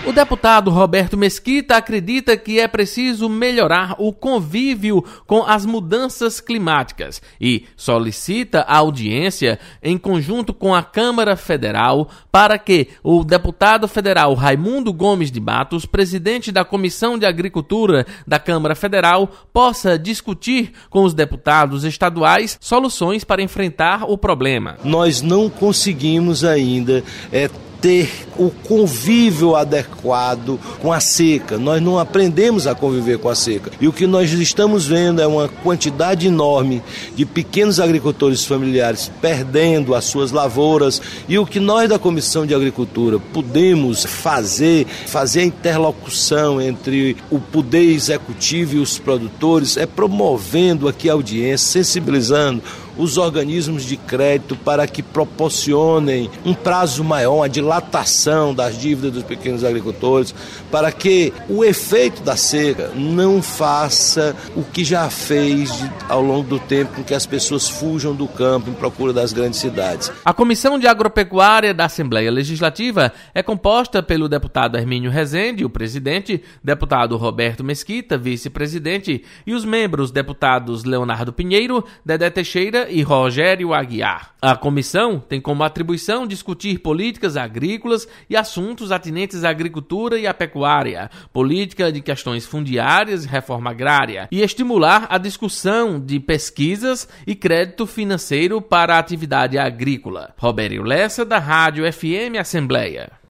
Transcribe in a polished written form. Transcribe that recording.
O deputado Roberto Mesquita acredita que é preciso melhorar o convívio com as mudanças climáticas e solicita a audiência em conjunto com a Câmara Federal para que o deputado federal Raimundo Gomes de Matos, presidente da Comissão de Agricultura da Câmara Federal, possa discutir com os deputados estaduais soluções para enfrentar o problema. Nós não conseguimos ainda ter o convívio adequado com a seca. Nós não aprendemos a conviver com a seca. E o que nós estamos vendo é uma quantidade enorme de pequenos agricultores familiares perdendo as suas lavouras. E o que nós da Comissão de Agricultura podemos fazer a interlocução entre o poder executivo e os produtores, é promovendo aqui a audiência, sensibilizando os organismos de crédito para que proporcionem um prazo maior, uma dilatação das dívidas dos pequenos agricultores, para que o efeito da seca não faça o que já fez ao longo do tempo, com que as pessoas fujam do campo em procura das grandes cidades. A Comissão de Agropecuária da Assembleia Legislativa é composta pelo deputado Hermínio Rezende, o presidente, deputado Roberto Mesquita, vice-presidente, e os membros deputados Leonardo Pinheiro, Dedé Teixeira e Rogério Aguiar. A comissão tem como atribuição discutir políticas agrícolas e assuntos atinentes à agricultura e à pecuária, política de questões fundiárias e reforma agrária, e estimular a discussão de pesquisas e crédito financeiro para a atividade agrícola. Robério Lessa, da Rádio FM Assembleia.